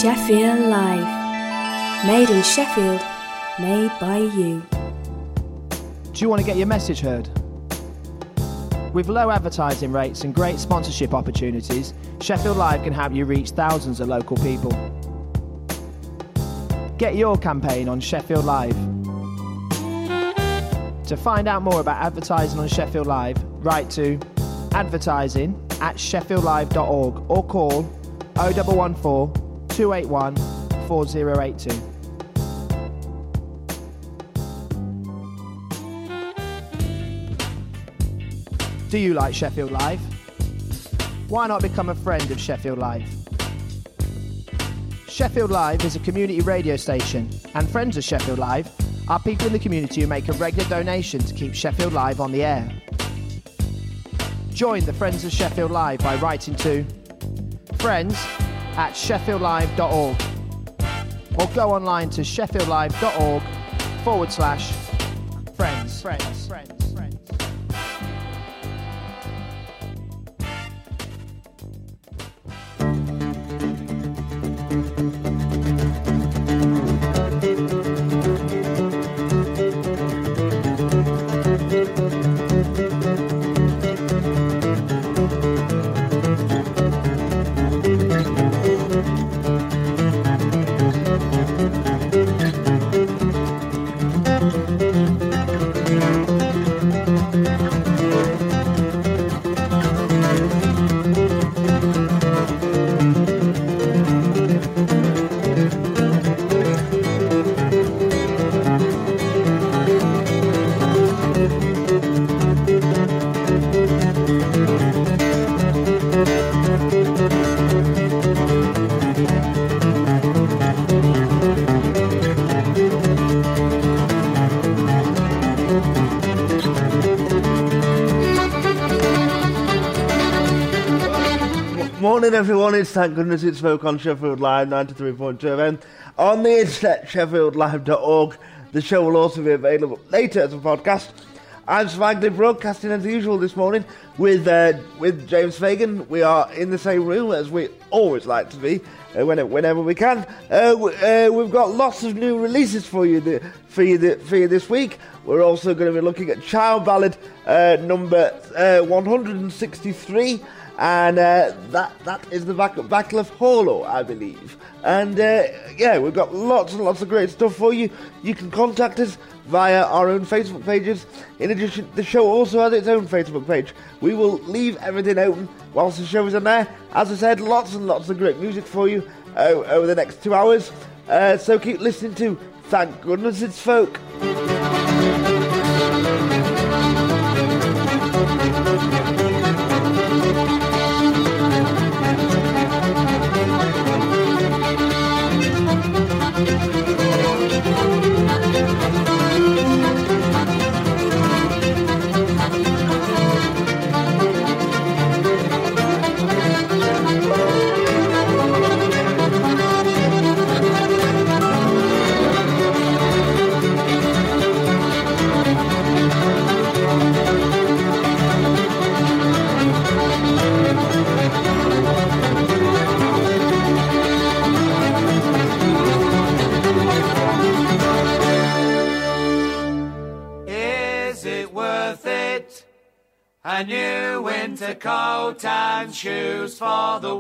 Sheffield Live. Made in Sheffield, made by you. Do you want to get your message heard? With low advertising rates and great sponsorship opportunities, Sheffield Live can help you reach thousands of local people. Get your campaign on Sheffield Live. To find out more about advertising on Sheffield Live, write to advertising@sheffieldlive.org or call 0114 281 4082. Do you like Sheffield Live? Why not become a friend of Sheffield Live? Sheffield Live is a community radio station, and friends of Sheffield Live are people in the community who make a regular donation to keep Sheffield Live on the air. Join the Friends of Sheffield Live by writing to friends@sheffieldlive.org or go online to sheffieldlive.org/friends. Morning everyone, it's Thank Goodness It's Folk on Sheffield Live 93.2 FM. On the internet, sheffieldlive.org. The show will also be available later as a podcast. I'm Swagley, broadcasting as usual this morning with James Fagan. We are in the same room as we always like to be whenever we can. We've got lots of new releases for you this week. We're also going to be looking at Child Ballad number 163. And that is the Battle of Holo, I believe. And we've got lots and lots of great stuff for you. You can contact us via our own Facebook pages. In addition, the show also has its own Facebook page. We will leave everything open whilst the show is on there. As I said, lots and lots of great music for you over the next 2 hours. So keep listening to Thank Goodness It's Folk. A new winter coat and shoes for the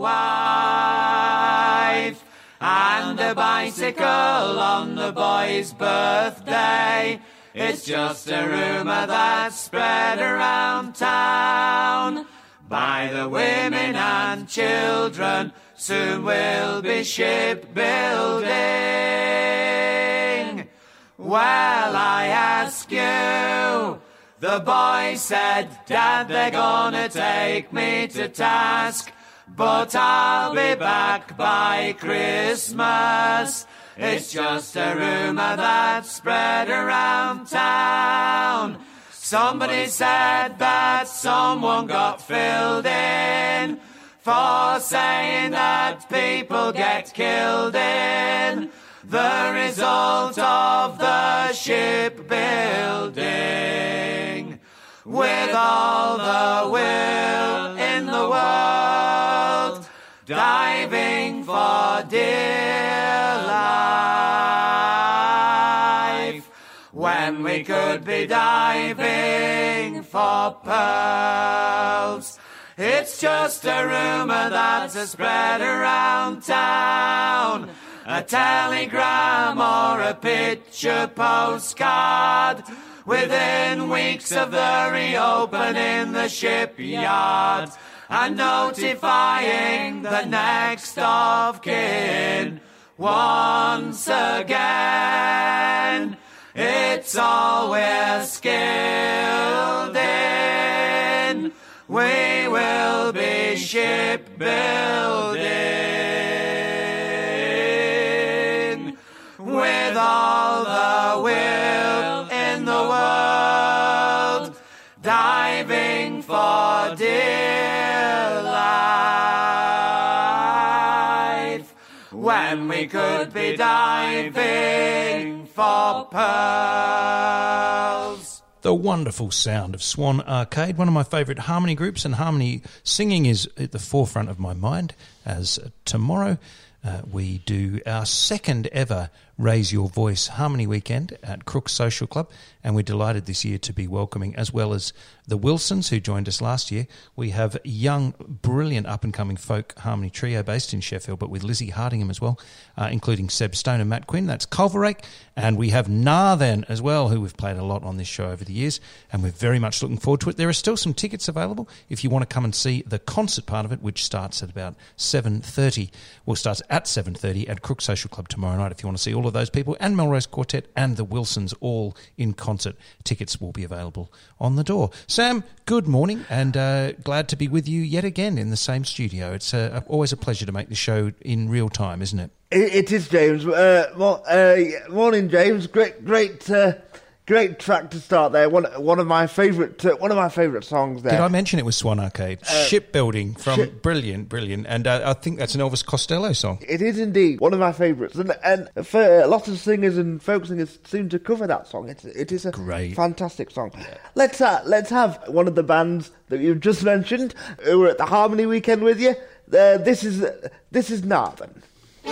wife, and a bicycle on the boy's birthday. It's just a rumour that's spread around town by the women and children. Soon we'll be shipbuilding. Well, I ask you, the boy said, Dad, they're gonna take me to task, but I'll be back by Christmas. It's just a rumour that's spread around town. Somebody said that someone got filled in for saying that people get killed in the result of the shipbuilding. With all the will in the world, diving for dear life, when we could be diving for pearls. It's just a rumour that's spread around town, a telegram or a picture postcard, within weeks of the reopening the shipyard, and notifying the next of kin once again. It's all we're skilled in. We will be shipbuilding with all the will in the world, diving for dear life, when we could be diving for pearls. The wonderful sound of Swan Arcade, one of my favourite harmony groups, and harmony singing is at the forefront of my mind, as tomorrow we do our second ever Raise Your Voice Harmony Weekend at Crooks Social Club, and we're delighted this year to be welcoming, as well as the Wilsons, who joined us last year. We have young, brilliant, up-and-coming folk harmony trio based in Sheffield, but with Lizzie Hardingham as well, including Seb Stone and Matt Quinn. That's Culverake. And we have Narthen as well, who we've played a lot on this show over the years, and we're very much looking forward to it. There are still some tickets available if you want to come and see the concert part of it, which starts at about 7:30. Well, starts at 7:30 at Crooks Social Club tomorrow night if you want to see all of those people, and Melrose Quartet and the Wilsons all in concert. Tickets will be available on the door. Sam, good morning, and glad to be with you yet again in the same studio. It's always a pleasure to make the show in real time, isn't it? It is, James. Morning, James. Great track to start there. One of my favourite songs there. Did I mention it was Swan Arcade? Shipbuilding from Brilliant, and I think that's an Elvis Costello song. It is indeed one of my favourites, and for a lot of singers and folk singers seem to cover that song. It is a great, fantastic song. Yeah. Let's have one of the bands that you've just mentioned who were at the Harmony Weekend with you. This is Narthen.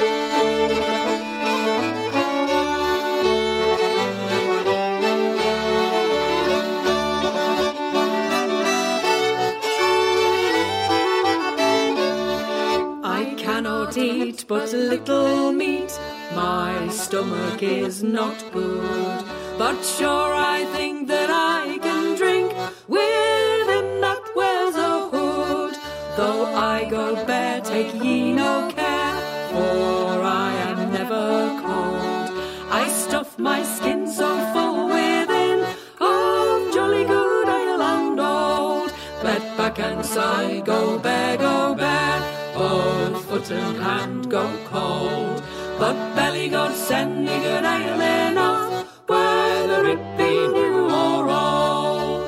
Eat but little meat, my stomach is not good, but sure I think that I can drink with him that wears a hood. Though I go bare, take ye no care, for I am never cold. I stuff my skin so full within of jolly good ale and old. Let back and side go bare, both foot and hand go cold, but belly God send me good ale enough, whether it be new or old.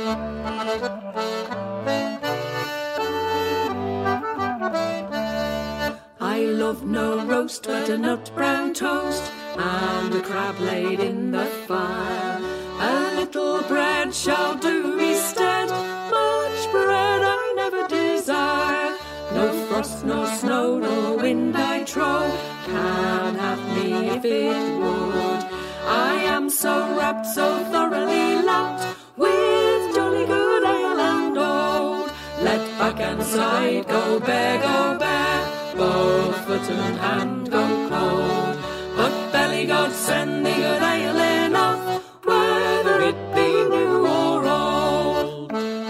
I love no roast but a nut brown toast, and a crab laid in the fire. A little bread shall do me stead, much bread I never desire. No frost, no snow, no wind I trow can have me if it would. I am so wrapped, so thoroughly lapped with jolly good ale and old. Let back and side go bare, both foot and hand go cold, but belly God send me good ale enough, whether it be new or old.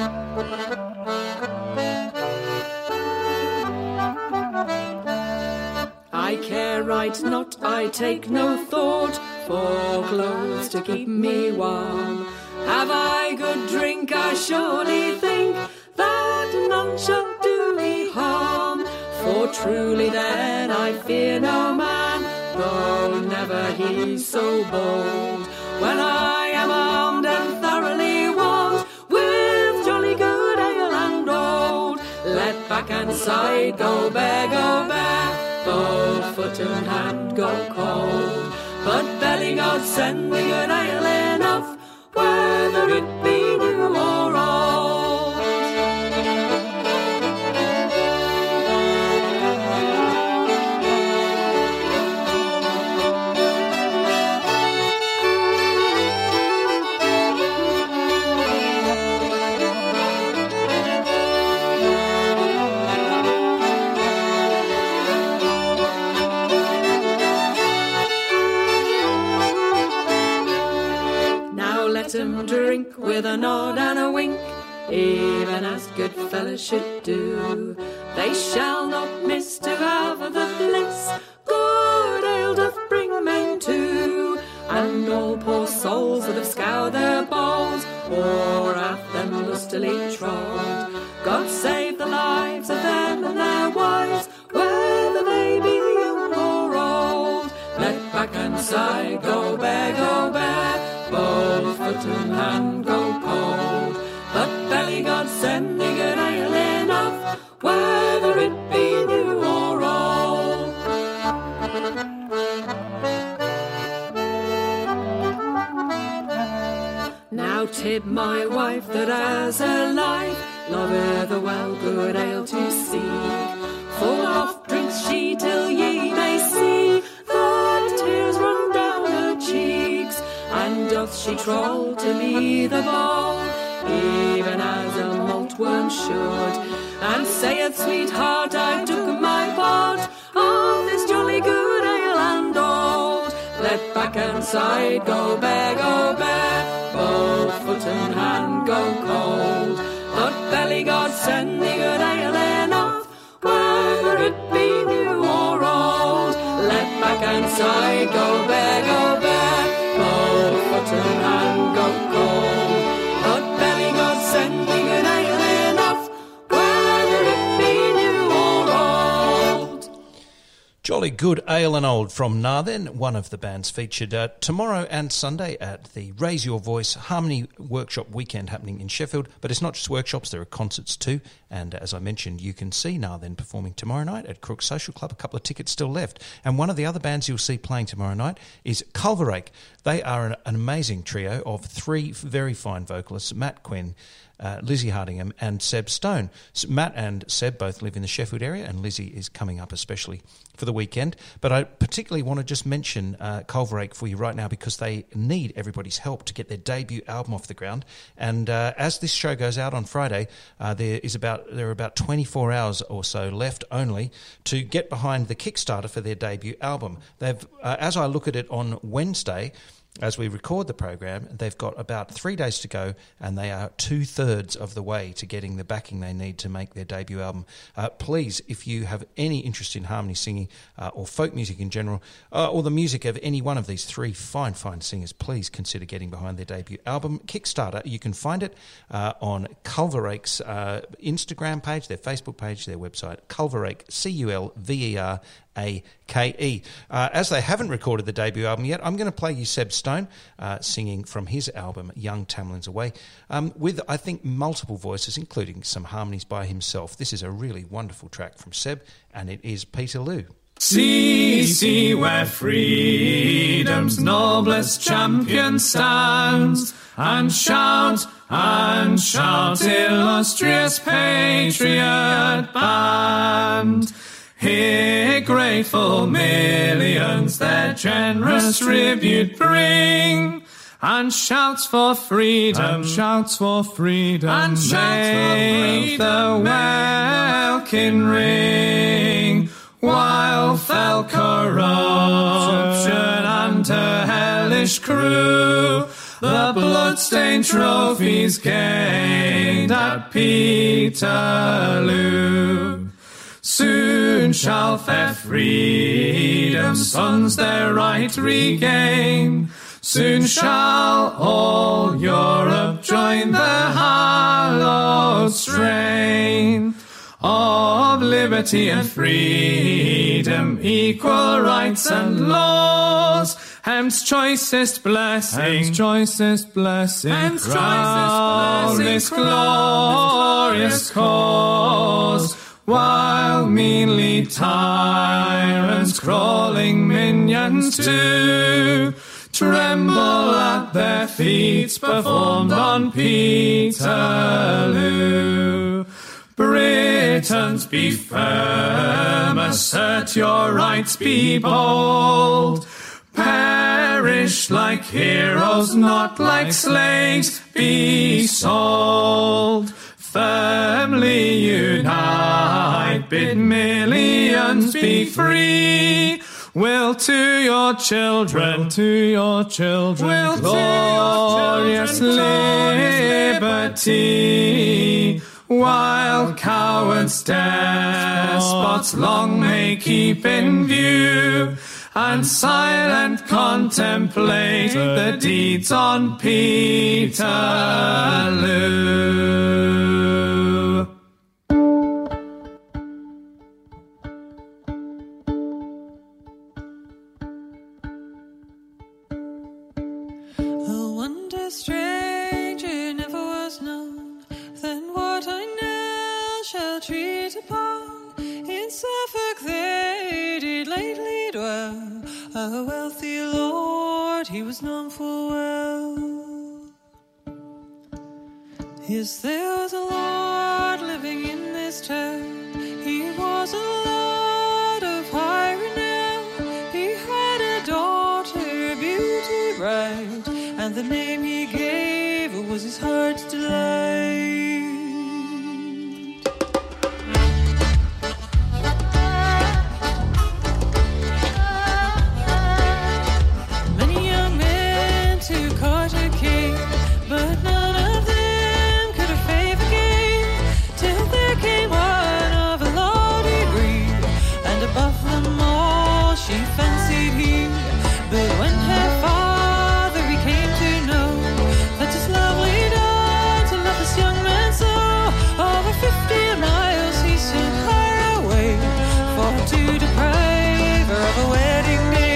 I care right not, I take no thought for clothes to keep me warm. Have I good drink, I surely think that none shall do me harm. For truly then I fear no man, though never he so bold. When I am armed and thoroughly warmed with jolly good ale and old, let back and side go bare, both foot and hand go cold, but belly God send me good ale enough, whether it be new or old. with a nod and a wink, even as good fellas should do. They shall not miss to have the bliss good ale doth bring men to. And all poor souls that have scoured their bowls, or hath them lustily trod, God save the lives of them and their wives, whether they be young or old. Let back and side go bare, both foot and hand go cold. But belly God send thee good ale enough, whether it be new or old. Now Tib, my wife, that as a life loveth the well good ale to seek, full oft drinks she till ye may see the tears run down her cheeks, and doth she troll to me the bowl, even as a malt worm should, and saith, sweetheart, I took my part of this jolly good ale and old. Let back and side go bare, both foot and hand go cold. But belly God send thee good ale enough, whether it be new or old. Let back and side go bare, both foot and hand go cold. But belly God send thee good ale enough, whether it be new or old. Jolly good ale and old from Narthen, one of the bands featured tomorrow and Sunday at the Raise Your Voice Harmony Workshop weekend happening in Sheffield. But it's not just workshops, there are concerts too. And as I mentioned, you can see Narthen performing tomorrow night at Crook Social Club. A couple of tickets still left. And one of the other bands you'll see playing tomorrow night is Culverake. They are an amazing trio of three very fine vocalists, Matt Quinn, Lizzie Hardingham and Seb Stone. So Matt and Seb both live in the Sheffield area, and Lizzie is coming up especially for the weekend. But I particularly want to just mention Culverake for you right now, because they need everybody's help to get their debut album off the ground. And as this show goes out on Friday, there are about 24 hours or so left only to get behind the Kickstarter for their debut album. They've, as I look at it on Wednesday, as we record the program, they've got about 3 days to go, and they are 2/3 of the way to getting the backing they need to make their debut album. Please, if you have any interest in harmony singing or folk music in general, or the music of any one of these three fine singers, please consider getting behind their debut album. Kickstarter, you can find it on Culverake's Instagram page, their Facebook page, their website, Culverake, Culverake. As they haven't recorded the debut album yet, I'm going to play you Seb Stone singing from his album Young Tamlin's Away, with, I think, multiple voices, including some harmonies by himself. This is a really wonderful track from Seb, and it is Peterloo. See where freedom's noblest champion stands, and shout, illustrious patriot band. Hear grateful millions their generous tribute bring, and shouts for freedom, and make the welkin ring, while fell corruption and her hellish crew the blood-stained trophies gained at Peterloo. Soon shall fair freedom's sons their right regain. Soon shall all Europe join the hallowed strain of liberty and freedom, equal rights and laws. Hem's choicest blessing, crown this glorious cause. While meanly tyrants, crawling minions too, tremble at their feats performed on Peterloo. Britons, be firm, assert your rights, be bold. Perish like heroes, not like slaves, be sold. Firmly unite, bid millions be free, Will to your children, will to your children, will glorious liberty, while cowards despots long may keep in view, and silent contemplate the deeds on Peterloo. A wonder stranger never was known than what I now shall treat upon. In Suffolk they did lately dwell, a wealthy lord, he was known full well. Yes, there was a lord living in this town. He was a lord of high renown. He had a daughter, beauty bright, and the name he gave was his heart's delight. Many young men to court a king, but none of them could a favor gain, till there came one of a lordly breed, and above them all she fancied he. But when her father he came to know that his lovely daughter loved this young man so, over 50 miles he sent her away, for to deprive her of a wedding day.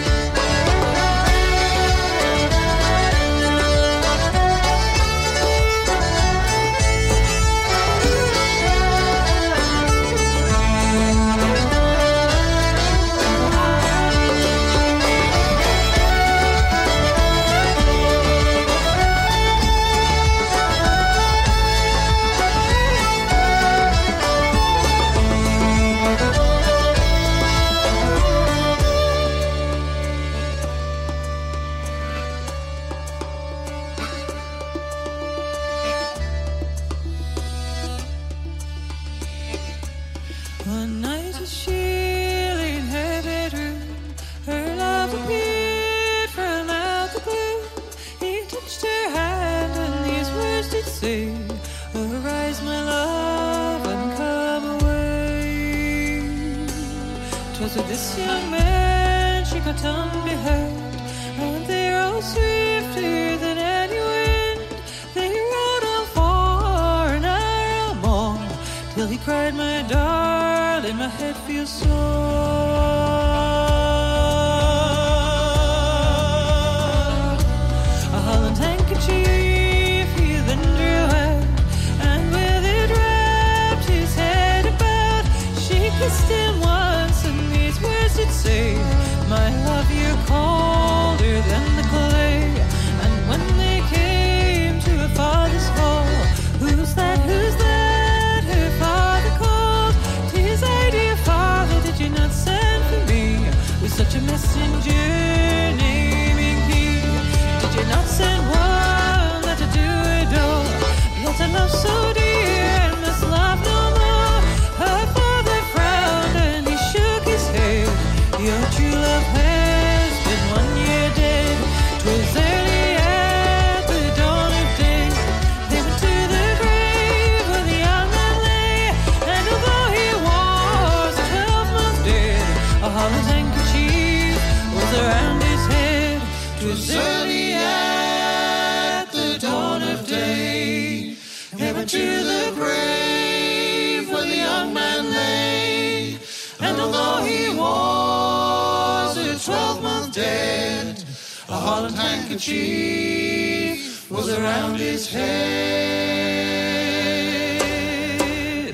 One night as she lay in her bedroom, her love appeared from out the gloom. He touched her hand and these words did say, arise my love and come away. 'Twas with this young man she got unbeheld, and they rode swifter than any wind. They rode on for an hour or more, till he cried, my darling, my head feels sore. A holland handkerchief he then drew out, and with it wrapped his head about. She kissed him once, and these words did say, my love, you're colder than the clay. And when they came to her father's hall, who's that, who's that, her father called. 'Tis I, dear father, did you not send for me with such a messenger naming he? Did you not send one that to do adore, that I love so dear and must love no more? Her father frowned and he shook his head. Your true love has been 1 year dead. 'Twas early at the dawn of day, they went to the grave where the young man lay, and although he was 12 months dead, a holland handkerchief was around his head. 'Twas early at the dawn of day, they went to the grave where the young man lay, and although he was 12-month dead, a holland handkerchief was around his head.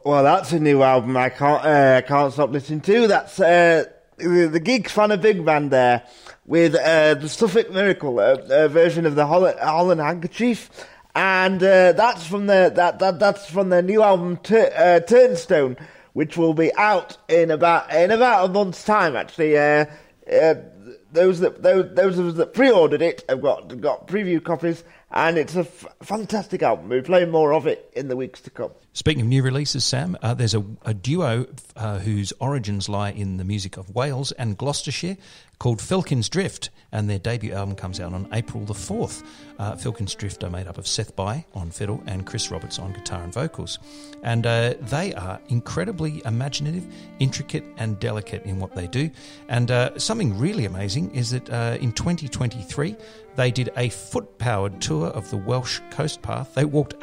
Well, that's a new album I can't stop listening to. That's the Geeks fan, a big band there, with the Suffolk Miracle, a version of the Holland Handkerchief, and that's from their new album Turnstone, which will be out in about a month's time. Actually, those of us that pre-ordered it have got preview copies, and it's a fantastic album. We'll play more of it in the weeks to come. Speaking of new releases, Sam, there's a duo whose origins lie in the music of Wales and Gloucestershire called Filkin's Drift, and their debut album comes out on April the 4th. Filkin's Drift are made up of Seth Bai on fiddle and Chris Roberts on guitar and vocals. And they are incredibly imaginative, intricate and delicate in what they do. And something really amazing is that in 2023, they did a foot-powered tour of the Welsh Coast Path. They walked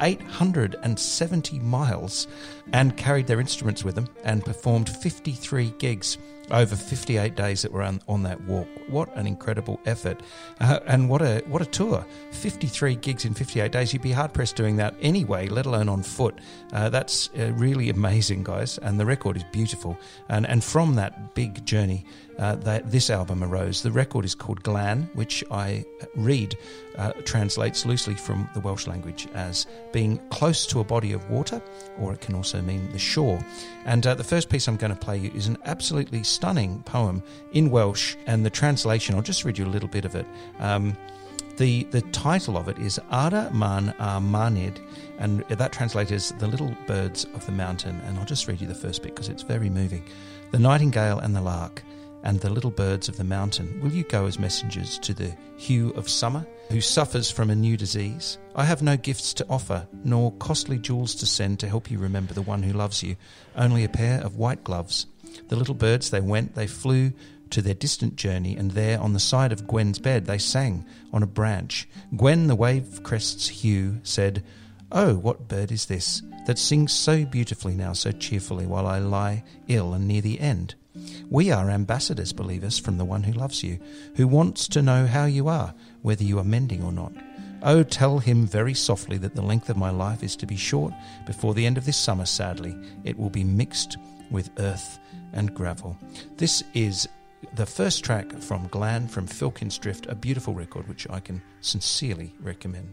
870 miles and carried their instruments with them and performed 53 gigs over 58 days that were on that walk. What an incredible effort. And what a tour. 53 gigs in 58 days. You'd be hard-pressed doing that anyway, let alone on foot. That's really amazing, guys. And the record is beautiful. And from that big journey, this album arose. The record is called Glan, which I read translates loosely from the Welsh language as being close to a body of water, or it can also mean the shore. And the first piece I'm going to play you is an absolutely stunning poem in Welsh, and the translation, I'll just read you a little bit of it. The title of it is Ada Man a Manid, and that translates as The Little Birds of the Mountain. And I'll just read you the first bit because it's very moving. The nightingale and the lark and the little birds of the mountain, will you go as messengers to the hue of summer, who suffers from a new disease? I have no gifts to offer, nor costly jewels to send to help you remember the one who loves you, only a pair of white gloves. The little birds, they flew to their distant journey, and there on the side of Gwen's bed they sang on a branch. Gwen, the wave crest's hue, said, "Oh, what bird is this that sings so beautifully now, so cheerfully, while I lie ill and near the end? We are ambassadors, believe us, from the one who loves you, who wants to know how you are, whether you are mending or not. Oh, tell him very softly that the length of my life is to be short. Before the end of this summer, sadly, it will be mixed with earth and gravel." This is the first track from Glan, from Filkin's Drift, a beautiful record which I can sincerely recommend.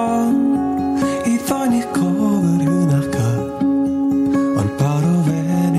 Cover hun akka, on paro ven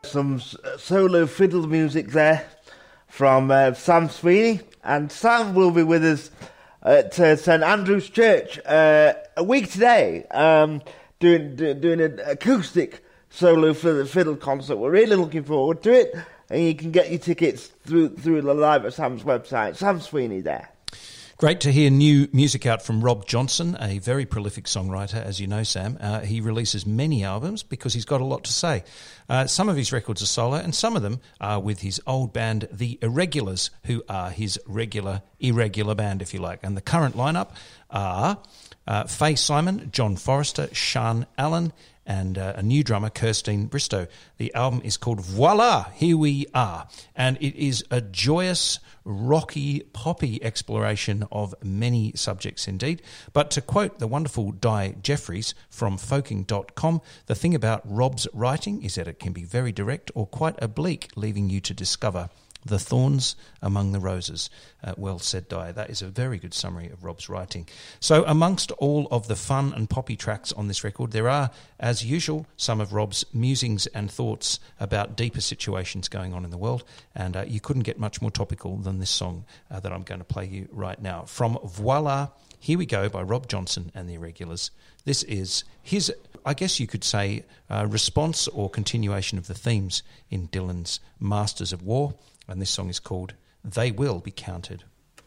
some solo fiddle music there from Sam Sweeney, and Sam will be with us at St Andrew's Church a week today, doing an acoustic solo fiddle concert. We're really looking forward to it, and you can get your tickets through the live at Sam's website. Sam Sweeney there. Great to hear new music out from Rob Johnson, a very prolific songwriter, as you know, Sam. He releases many albums because he's got a lot to say. Some of his records are solo, and some of them are with his old band, The Irregulars, who are his irregular band, if you like. And the current lineup are Faye Simon, John Forrester, Sean Allen, and a new drummer, Kirstine Bristow. The album is called Voila, Here We Are, and it is a joyous, rocky, poppy exploration of many subjects indeed. But to quote the wonderful Di Jeffries from folking.com, the thing about Rob's writing is that it can be very direct or quite oblique, leaving you to discover the thorns among the roses. Well said, Di. That is a very good summary of Rob's writing. So amongst all of the fun and poppy tracks on this record, there are, as usual, some of Rob's musings and thoughts about deeper situations going on in the world, and you couldn't get much more topical than this song that I'm going to play you right now. From Voila, Here We Go by Rob Johnson and the Irregulars. This is his, I guess you could say, response or continuation of the themes in Dylan's Masters of War, and this song is called They Will Be Counted.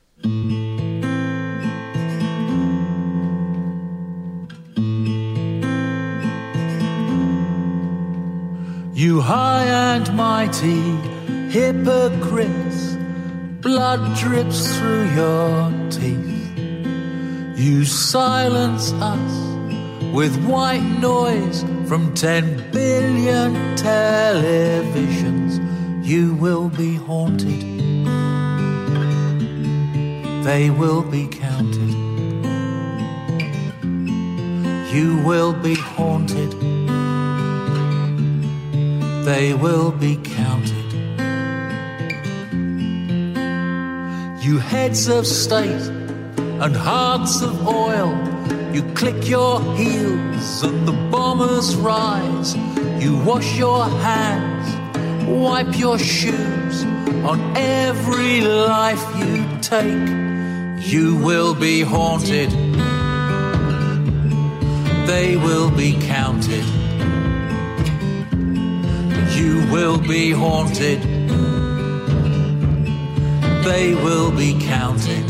You high and mighty hypocrites, blood drips through your teeth. You silence us with white noise from 10 billion televisions. You will be haunted. They will be counted. You will be haunted. They will be counted. You heads of state and hearts of oil, you click your heels and the bombers rise. You wash your hands, wipe your shoes on every life you take. You will be haunted. They will be counted. You will be haunted. They will be counted.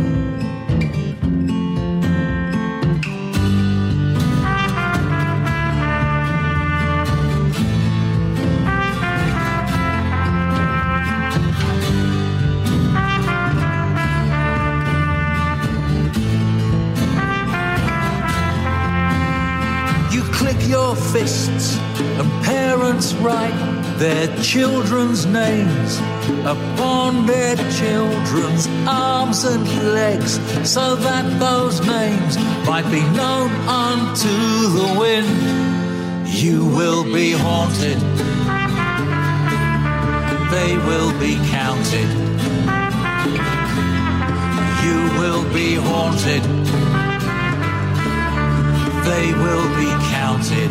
Your fists and parents write their children's names upon their children's arms and legs, so that those names might be known unto the wind. You will be haunted. They will be counted. You will be haunted. They will be counted,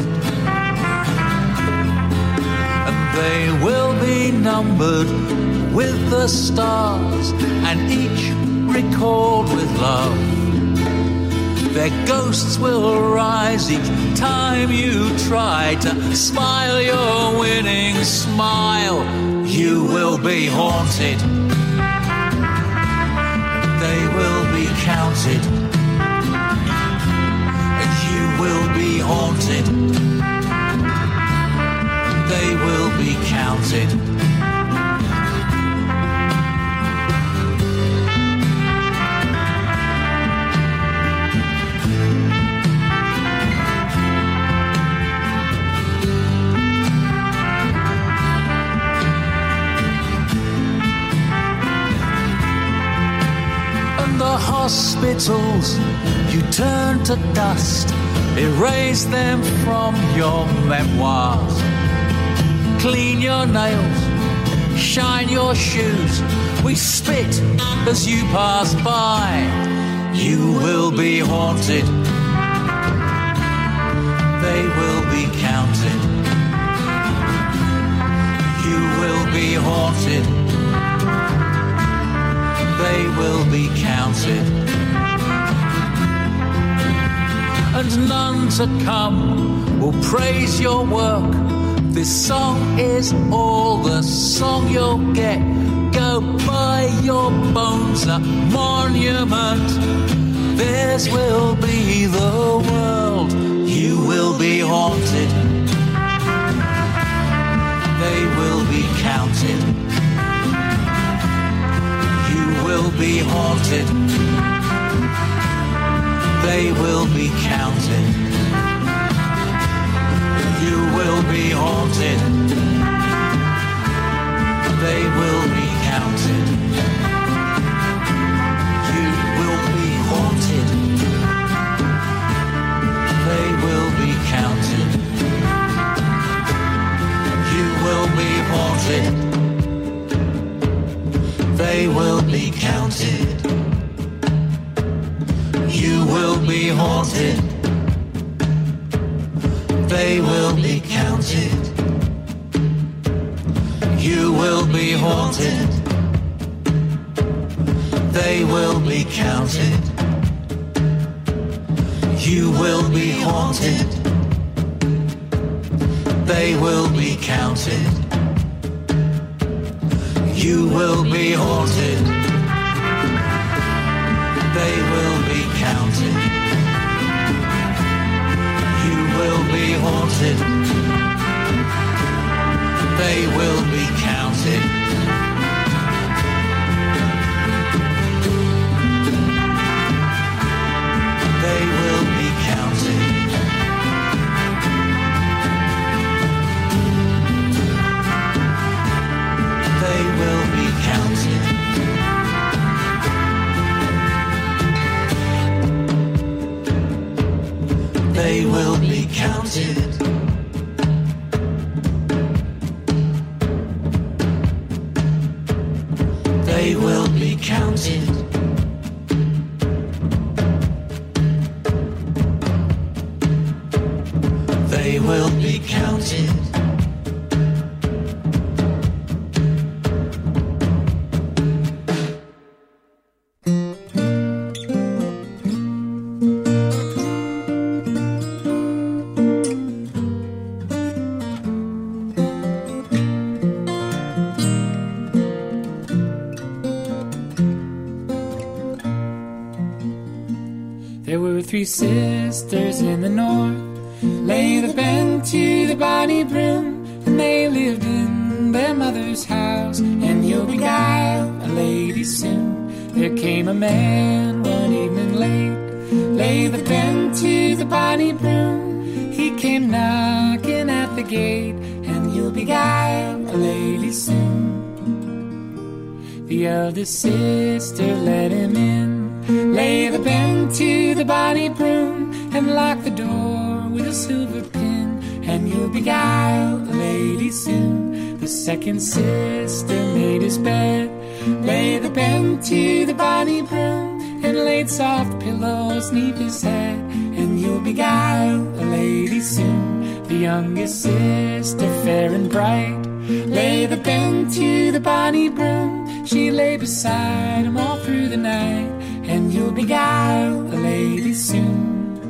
and they will be numbered with the stars, and each recalled with love. Their ghosts will rise each time you try to smile your winning smile. You will be haunted. They will be counted. Will be haunted. They will be counted. And the hospitals you turn to dust. Erase them from your memoirs. Clean your nails, shine your shoes. We spit as you pass by. You will be haunted. They will be counted. You will be haunted. They will be counted. And none to come will praise your work. This song is all the song you'll get. Go buy your bones a monument. Theirs will be the world. You will be haunted. They will be counted. You will be haunted. They will be counted. You will be haunted. They will be counted. You will be haunted. They will be counted. You will be haunted. They will be counted. You will be haunted. They will be counted. You will be haunted. They will be counted. You will be haunted. They will be counted. You will be haunted. They will be counted. You will be haunted. They will be counted. They will be counted. They will be counted. They will be counted. They will be counted. They will be counted. There were three sisters in the north, lay the bent to the bonny broom, and they lived in their mother's house, and you'll beguile a lady soon. There came a man one evening late, lay the bent to the bonny broom. He came knocking at the gate, and you'll beguile a lady soon. The eldest sister let him in, lay the bent to the bonny broom, and lock the door with a silver pin, and you'll beguile a lady soon. The second sister made his bed, lay the bent to the bonny broom, and laid soft pillows 'neath his head, and you'll beguile a lady soon. The youngest sister, fair and bright, lay the bent to the bonny broom. She lay beside him all through the night, and you'll beguile a lady soon.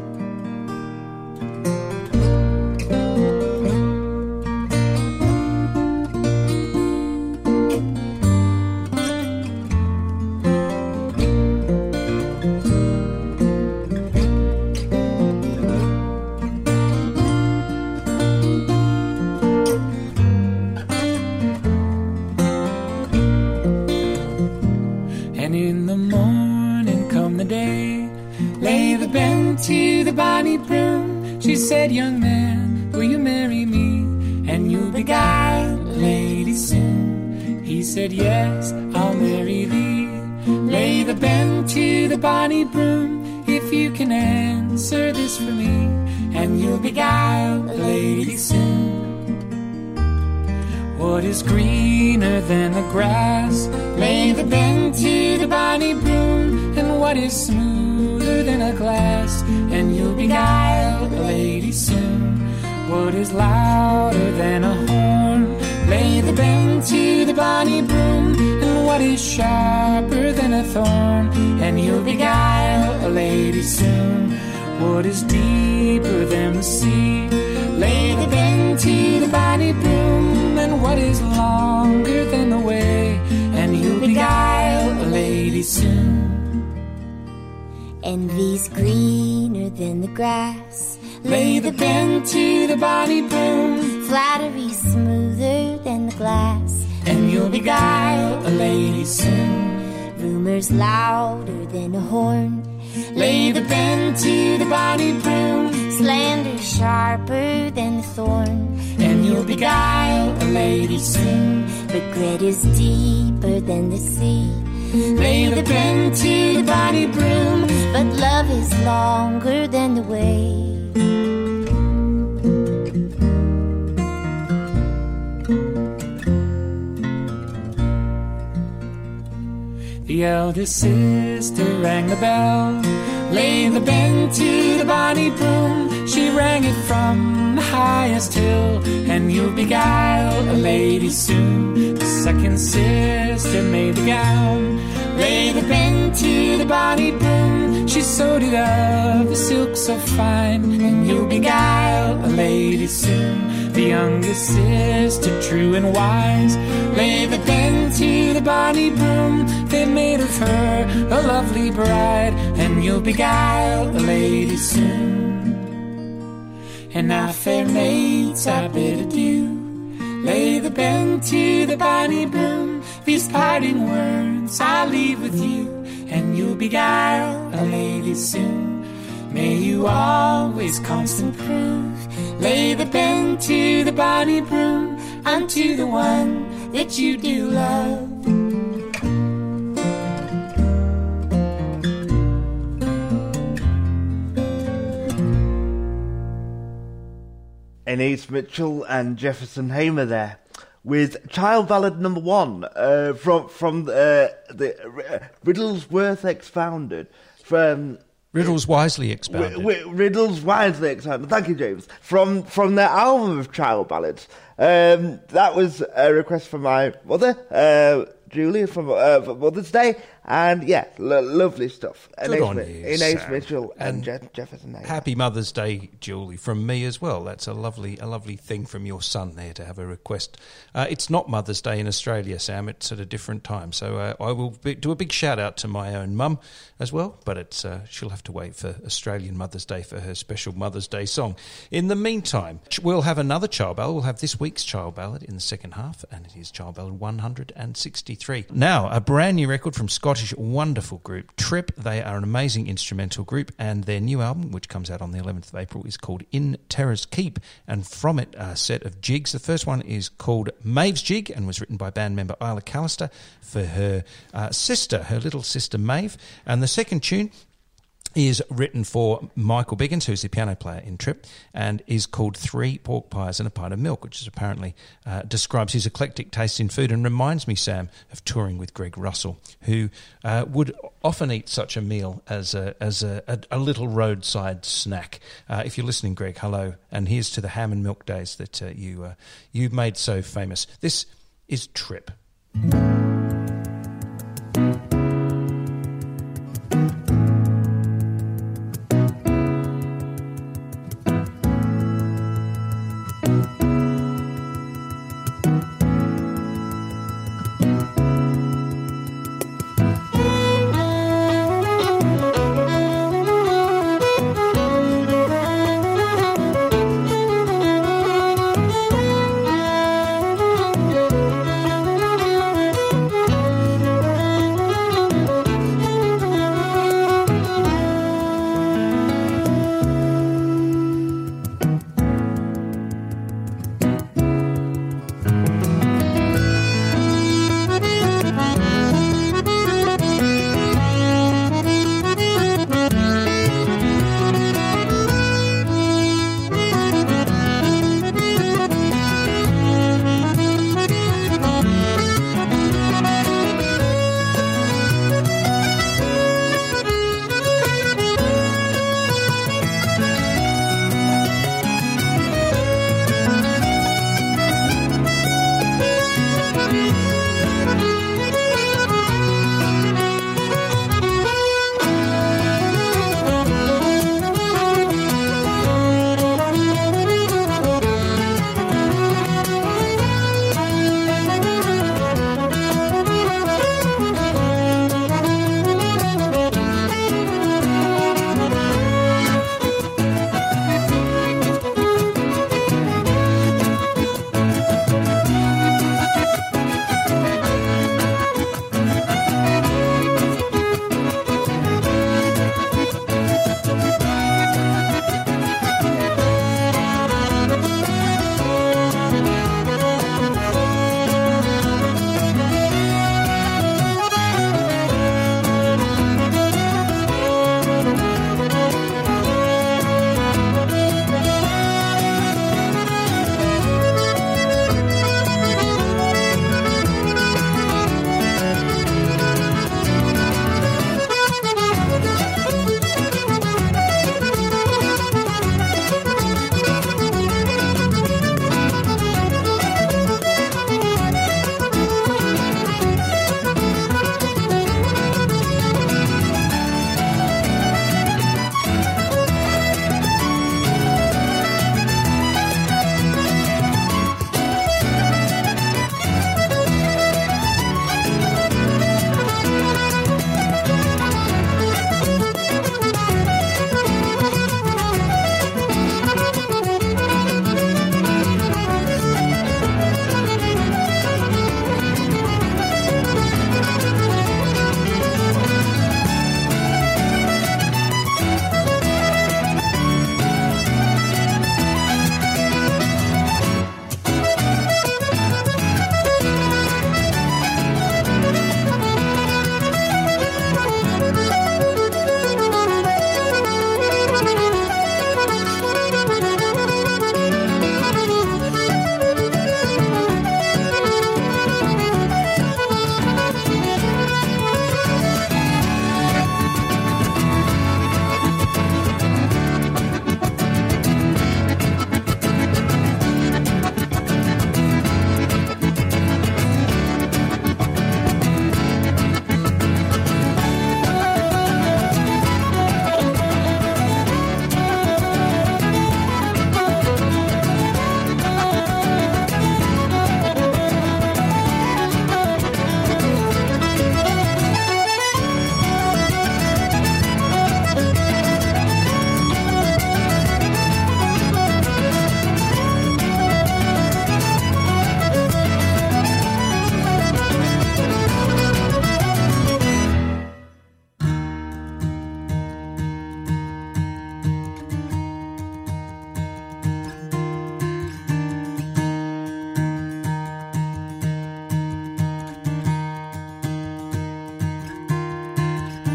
And in the morning come the day, lay the bent to the bonny broom. She said, young man, will you marry me? And you'll beguile a lady soon. He said, yes, I'll marry thee. Lay the bent to the bonny broom, if you can answer this for me, and you'll beguile a lady soon. What is greener than the grass? Lay the bent to the bonny broom. And what is smoother than a glass? And you'll beguile a lady soon. What is louder than a horn? Lay the bend to the bonny broom, and what is sharper than a thorn? And you'll beguile a lady soon. What is deeper than the sea? Lay the bend to the bonny broom, and what is longer than the way? And you'll beguile a lady soon. Envy's greener than the grass. Lay the bend to the bonny broom, Flattery smoother than the glass. and you'll beguile a lady soon. Rumors louder than a horn. Lay the bend to the bonny broom, Slander sharper than the thorn. and you'll beguile a lady soon. Regret is deeper than the sea. Lay the bend to the bonny broom, But love is longer than the way. the eldest sister rang the bell. Lay the bend to the bonny broom, she rang it from the highest hill, and you'll beguile a lady soon. The second sister made the gown. Lay the bend to the bonny broom, she sewed it of the silk so fine, and you'll beguile a lady soon. The youngest sister, true and wise, lay the bend to the bonny broom. They made of her a lovely bride, and you'll beguile a lady soon. And now, fair maids, I bid adieu. Lay the bend to the bonny broom. These parting words I'll leave with you, and you'll beguile a lady soon. May you always constant prove. Lay the bend to the bonny broom, unto the one that you do love. Enes Mitchell and Jefferson Hamer there with Child Ballad number 1 from the Riddlesworth Expounded from Riddles Wisely Expounded. Riddles Wisely Expounded. Thank you, James. From their album of child ballads. That was a request from my mother, Julie, for Mother's Day. And yeah, lovely stuff. Good on you, Enes Sam. Mitchell and Jefferson Hamer. Happy Mother's Day, Julie, from me as well. That's a lovely thing from your son there to have a request. It's not Mother's Day in Australia, Sam. It's at a different time. So I will do a big shout out to my own mum as well, but it's she'll have to wait for Australian Mother's Day for her special Mother's Day song. In the meantime, we'll have another child ballad. We'll have this week's child ballad in the second half, and it is child ballad 163. Now, a brand new record from Scottish wonderful group Trip. They are an amazing instrumental group, and their new album, which comes out on the 11th of April, is called In Terror's Keep, and from it a set of jigs. The first one is called Maeve's Jig and was written by band member Isla Callister for her sister, her little sister Maeve, and the second tune is written for Michael Biggins, who's the piano player in Trip, and is called 3 Pork Pies and a Pint of Milk, which is apparently describes his eclectic taste in food and reminds me, Sam, of touring with Greg Russell, who would often eat such a meal as a little roadside snack. If you're listening, Greg, hello, and here's to the ham and milk days that you made so famous. This is Trip.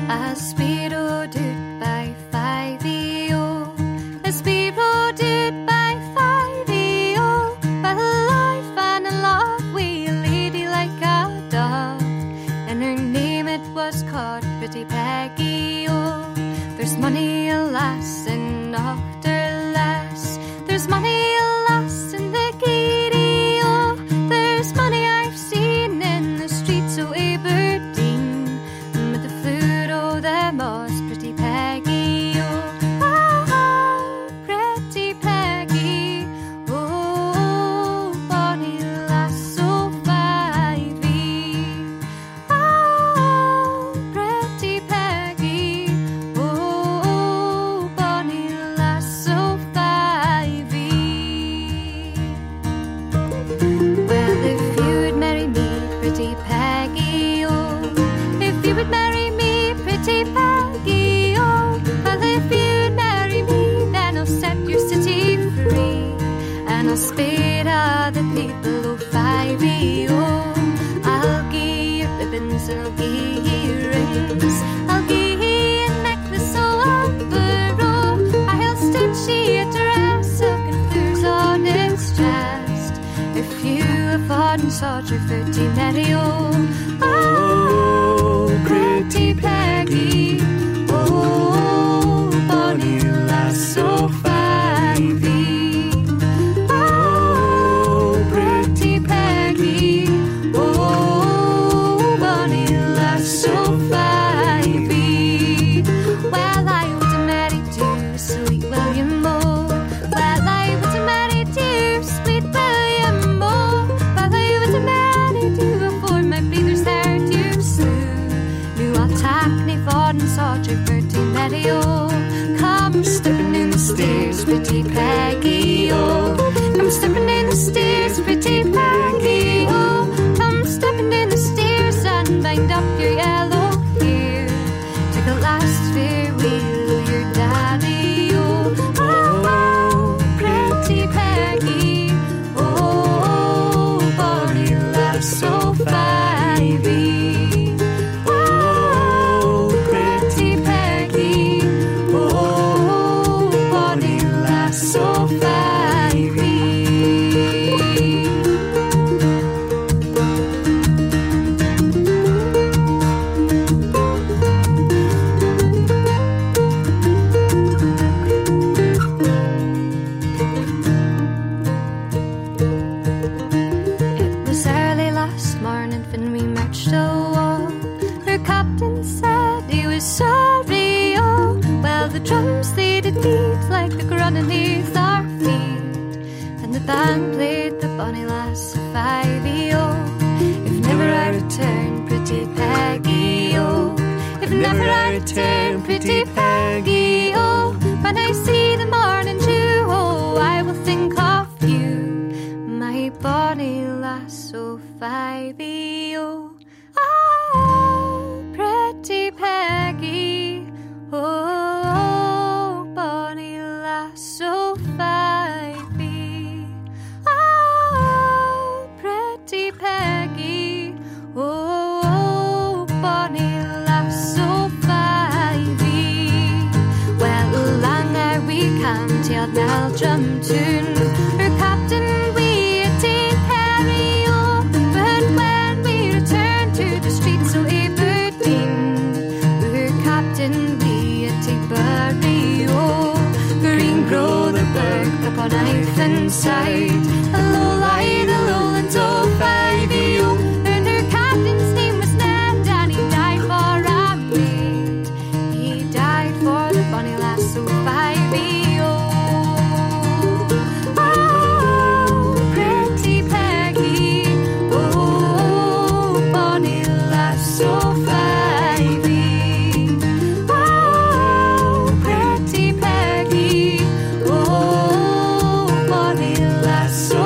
A speed roaded by 5-EO, a speed roaded by 5-EO, by the life and the love we a lady like a dove, and her name it was called Pretty Peggy, oh. There's money, alas, in Doctor Less, there's money, alas, in the Katie, oh. There's money I've seen in the streets of Aberdeen, with the flute, oh, the most Pretty Peggy, oh. Ah, Pretty Peggy, oh, bonny lass, oh, 5-E. Ah, Pretty Peggy, oh, bonny lass, oh, 5-E. Well, if you would marry me, Pretty Peggy, oh, if you would marry me, Pretty Peggy, oh, well, if you'd marry me, then I'll set your city free, and I'll spade all the people, oh, 5-E, oh. I'll give you ribbons, and I'll give you rings, I'll give you a necklace, oh, amber, oh. I'll stitch you a dress, silk and fleurs on its chest, if you afford and sought your 30 Mary, oh. Oh, Pretty Peggy, oh, bonny lass, oh, 5-E. Oh, Pretty Peggy, oh, bonny lass, oh, 5-E. Well, I would have married you, sweet William, oh. Well, I would have married you, sweet William, oh. Well, I would have married you before my brother's heart you slew. Knew I'll tack me for and sought your 30 Mary, oh. Come stepping in the stairs, Pretty Peggy, oh. Come stepping in the stairs, Pretty Peggy, oh. Come stepping in the stairs and bind up your yellow hair. Take a last farewell of your daddy, oh. Oh, Pretty Peggy, oh, bonny lass, oh, 5-E. Oh, Pretty Peggy, oh, bonny lass, oh, 5-E. It was early last morning when we marched a wall. Her captain said he was sorry, oh. Well, the drums they did beat like the ground underneath our feet, and the band played the bonny lass of 5-E, oh. If never I return, Pretty Peggy, oh. If never I return, Pretty Peggy, oh. When I see the morning dew, oh, I will think of you, my bonny lass, oh, 5-E, oh. Oh, Pretty Peggy, oh, bonny lass, oh, 5-E. Oh, Pretty Peggy, oh, bonny lass, oh, 5-E. Well, along ere we come to old Meldrum tune, her captain we take carry, oh. But when we return to the streets of Aberdeen, her captain we take bury, oh. Green grow the berg upon Ifan side, a low lie the lowlands, oh, 5-E, oh. And her captain's name was Ned, and he died for a maid. He died for the bonny lass, oh, 5-E, oh. Oh, Pretty Peggy, oh, bonny lass, oh, 5-E. Oh, Pretty Peggy, oh, bonny lass,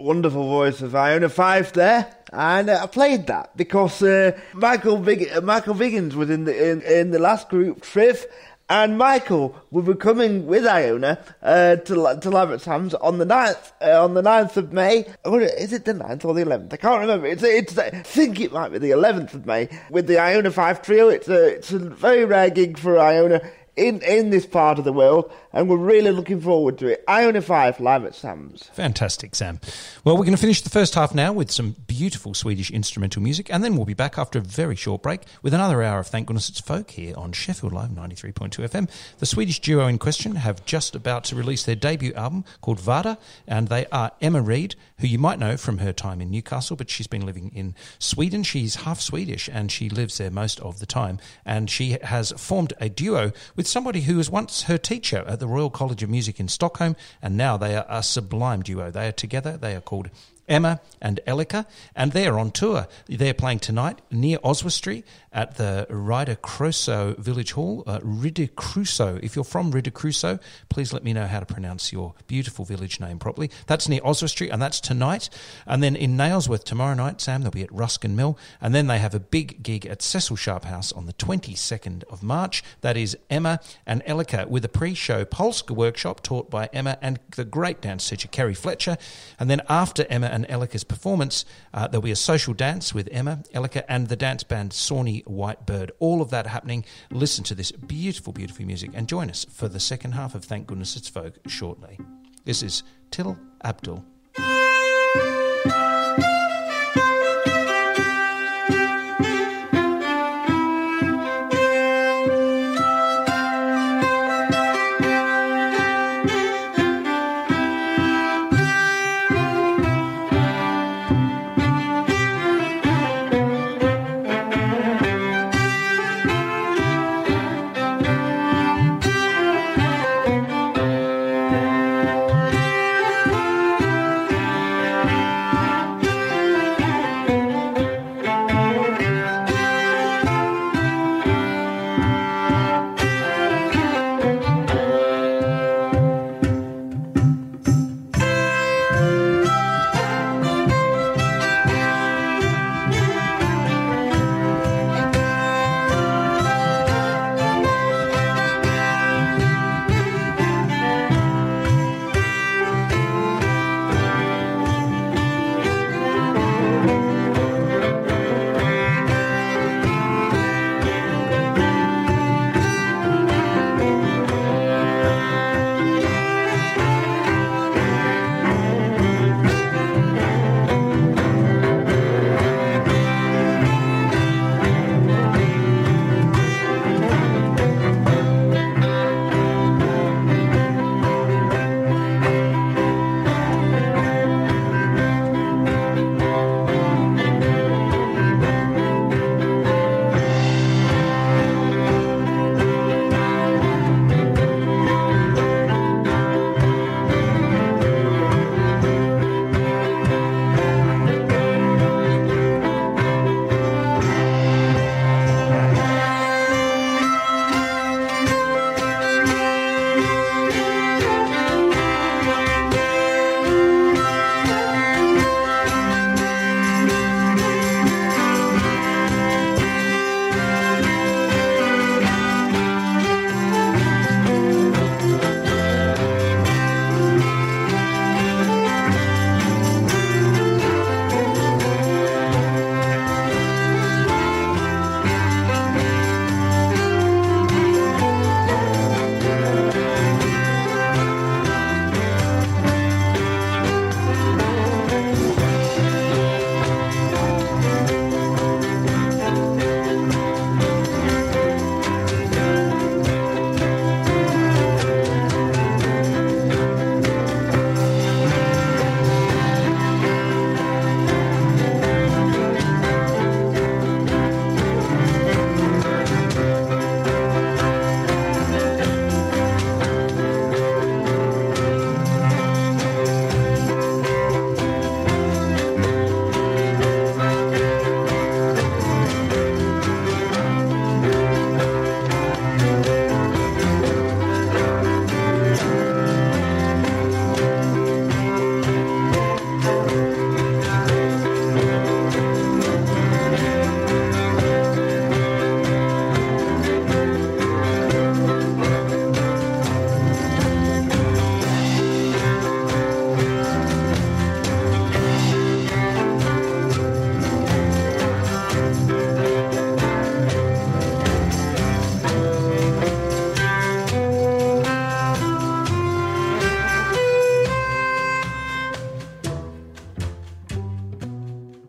wonderful voice of Iona Five there, and I played that because Michael Biggins was in the last group, Triv, and Michael will be coming with Iona to Laverick Sam's on the 9th of May. Or is it the 9th or the 11th? I can't remember. I think it might be the 11th of May with the Iona 5 trio. It's a very rare gig for Iona in this part of the world, and we're really looking forward to it. Iona 5 live at Sam's. Fantastic, Sam. Well, we're going to finish the first half now with some beautiful Swedish instrumental music, and then we'll be back after a very short break with another hour of Thank Goodness It's Folk here on Sheffield Live 93.2 FM. The Swedish duo in question have just about to release their debut album called Vada, and they are Emma Reid, who you might know from her time in Newcastle, but she's been living in Sweden. She's half Swedish, and she lives there most of the time, and she has formed a duo with somebody who was once her teacher at the Royal College of Music in Stockholm, and now they are a sublime duo. They are together. They are called Emma and Elika, and they're on tour. They're playing tonight near Oswestry at the Riddarkruso Village Hall. Riddarkruso. If you're from Riddarkruso, please let me know how to pronounce your beautiful village name properly. That's near Oswestry, and that's tonight. And then in Nailsworth tomorrow night, Sam, they'll be at Ruskin Mill. And then they have a big gig at Cecil Sharp House on the 22nd of March. That is Emma and Elika with a pre-show Polska workshop taught by Emma and the great dance teacher Kerry Fletcher. And then after Emma and Elika's performance, there'll be a social dance with Emma, Elika, and the dance band Sawney Whitebird. All of that happening. Listen to this beautiful, beautiful music and join us for the second half of Thank Goodness It's Folk shortly. This is Till Abdul